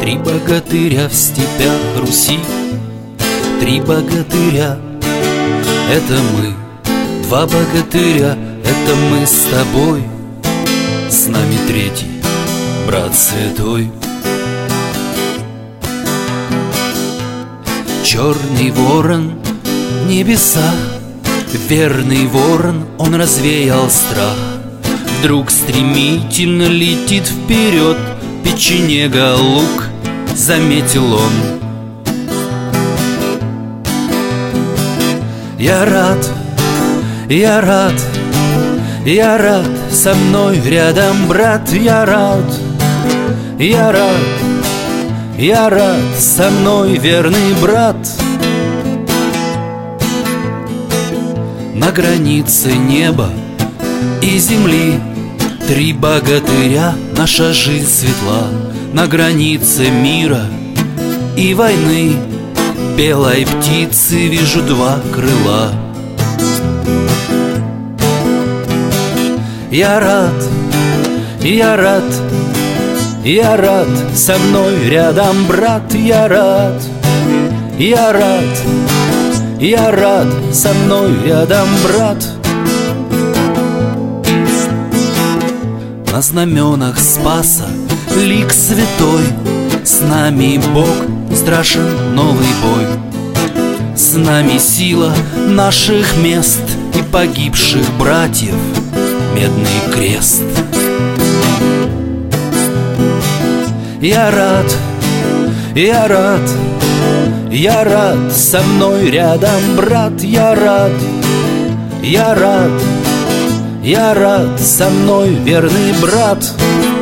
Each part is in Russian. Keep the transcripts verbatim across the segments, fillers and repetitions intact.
Три богатыря в степях Руси, три богатыря — это мы. Два богатыря — это мы с тобой, с нами третий, брат святой. Черный ворон в небесах, верный ворон, он развеял страх. Вдруг стремительно летит вперед печенега лук, заметил он. Я рад, я рад, я рад, со мной рядом брат. Я рад, я рад, я рад, со мной верный брат. На границе неба и земли три богатыря, наша жизнь светла. На границе мира и войны белой птицы вижу два крыла. Я рад, я рад, я рад, со мной рядом брат. Я рад, я рад, я рад, со мной рядом брат. На знаменах Спаса лик святой, с нами Бог, страшен новый бой. С нами сила наших мест и погибших братьев, медный крест. Я рад, я рад, я рад, со мной рядом брат. Я рад, я рад, я рад, со мной верный брат.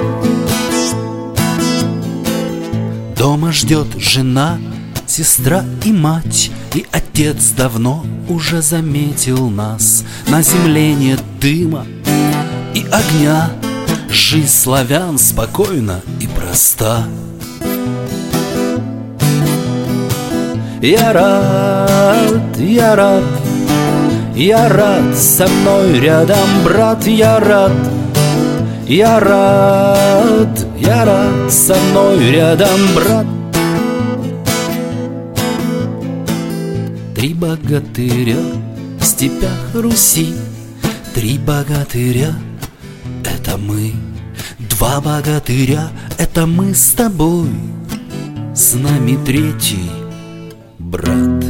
Дома ждет жена, сестра и мать, и отец давно уже заметил нас. На земле нет дыма и огня, жизнь славян спокойна и проста. Я рад, я рад, я рад, со мной рядом брат. Я рад, я рад, я рад, со мной рядом брат. Три богатыря в степях Руси, три богатыря — это мы. Два богатыря — это мы с тобой, с нами третий брат.